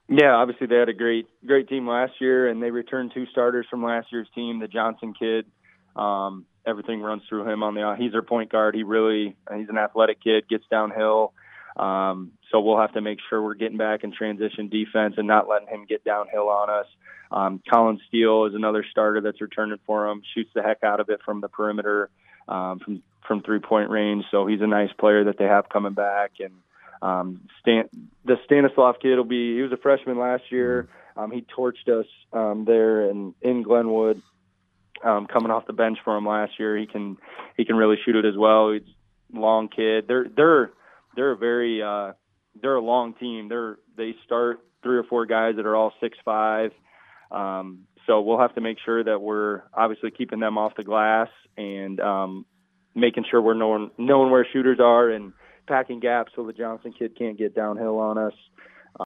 Yeah, obviously they had a great team last year, and they returned 2 starters from last year's team. The Johnson kid, everything runs through him on the. He's their point guard. He's an athletic kid, gets downhill. So we'll have to make sure we're getting back in transition defense and not letting him get downhill on us. Colin Steele is another starter that's returning for him. Shoots the heck out of it from the perimeter, from 3-point range. So he's a nice player that they have coming back. And the Stanislav kid he was a freshman last year. He torched us there in Glenwood, coming off the bench for him last year. He can really shoot it as well. He's a long kid. They're a long team. They start 3 or 4 guys that are all 6'5". So we'll have to make sure that we're obviously keeping them off the glass and making sure we're knowing where shooters are and packing gaps so the Johnson kid can't get downhill on us.